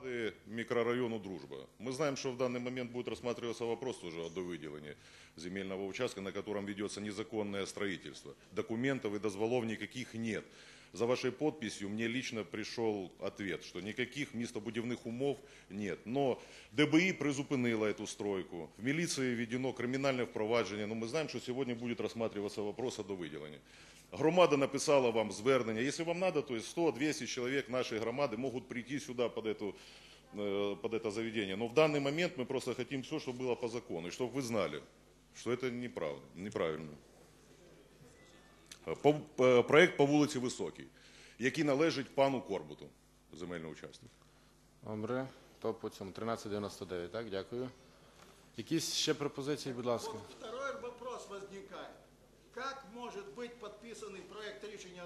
Микрорайону «Дружба». Мы знаем, что в данный момент будет рассматриваться вопрос уже о довыделении земельного участка, на котором ведется незаконное строительство. Документов и дозволов никаких нет. За вашей подписью мне лично пришел ответ, что никаких містобудівних умов нет. Но ДБИ призупинила эту стройку, в милиции введено криминальное впровадження, но мы знаем, что сегодня будет рассматриваться вопрос о довыделении. Громада написала вам звернення. Если вам надо, то есть 100-200 человек нашей громады могут прийти сюда под это заведение. Но в данный момент мы просто хотим все, чтобы было по закону. И чтобы вы знали, что это неправда, неправильно. Проект по вулиці Високій, який належить пану Корбуту, земельний участок. Добре, то по цьому 1399, так, дякую. Якісь ще пропозиції, будь ласка. Вот второй вопрос возникает. Как может быть подписанный проект решения